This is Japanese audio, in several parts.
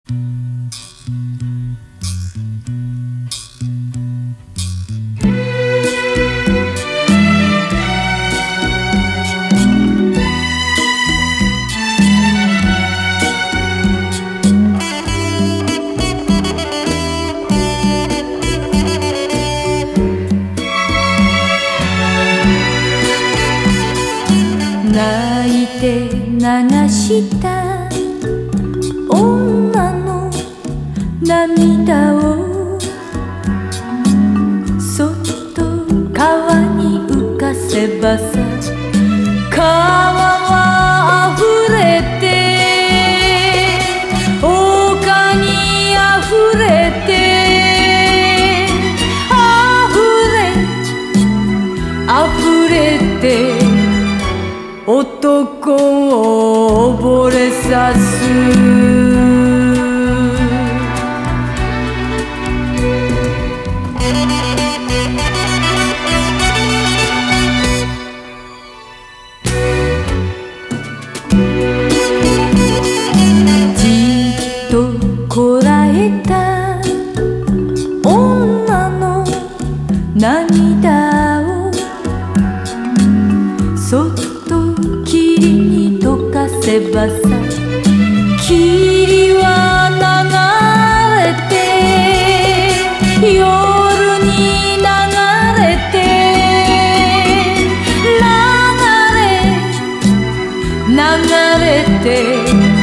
泣いて流した女の涙をそっと川に浮かせばさ、川は溢れて丘に溢れて溢れて男を溺れさす。じっとこらえた女の涙をそっと霧に溶かせばさ、霧は流れて夜に流れて流れて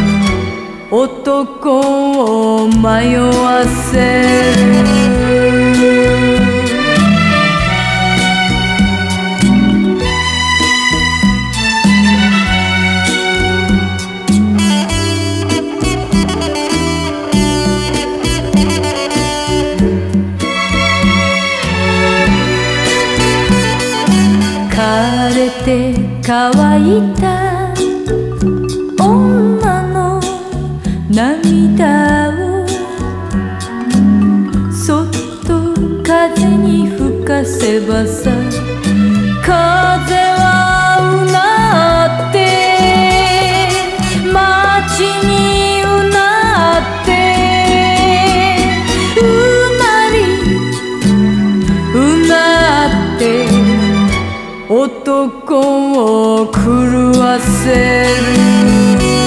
男を迷わせる。枯れて乾いた女の涙をそっと風に吹かせばさ、風はうなって街にうなってうなって男を狂わせる。